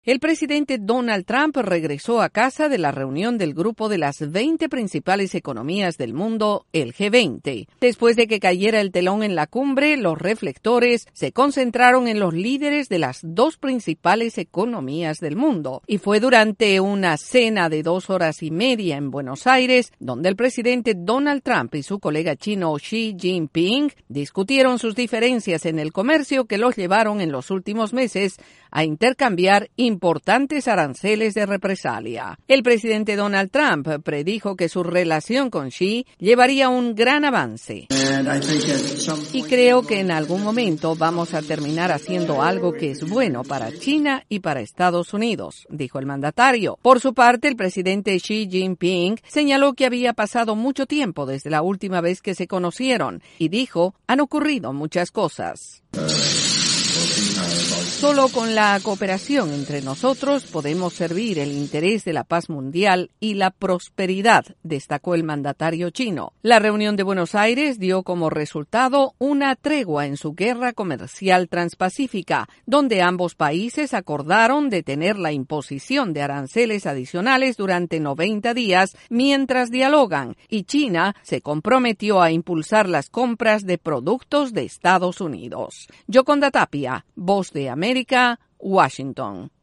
El presidente Donald Trump regresó a casa de la reunión del grupo de las 20 principales economías del mundo, el G20. Después de que cayera el telón en la cumbre, los reflectores se concentraron en los líderes de las dos principales economías del mundo. Y fue durante una cena de 2 horas y media en Buenos Aires, donde el presidente Donald Trump y su colega chino Xi Jinping discutieron sus diferencias en el comercio que los llevaron en los últimos meses a intercambiar importantes aranceles de represalia. El presidente Donald Trump predijo que su relación con Xi llevaría un gran avance. Y creo que en algún momento vamos a terminar haciendo algo que es bueno para China y para Estados Unidos, dijo el mandatario. Por su parte, el presidente Xi Jinping señaló que había pasado mucho tiempo desde la última vez que se conocieron y dijo, han ocurrido muchas cosas. Solo con la cooperación entre nosotros podemos servir el interés de la paz mundial y la prosperidad, destacó el mandatario chino. La reunión de Buenos Aires dio como resultado una tregua en su guerra comercial transpacífica, donde ambos países acordaron detener la imposición de aranceles adicionales durante 90 días mientras dialogan, y China se comprometió a impulsar las compras de productos de Estados Unidos. Yoconda Tapia, Voz de América, Washington.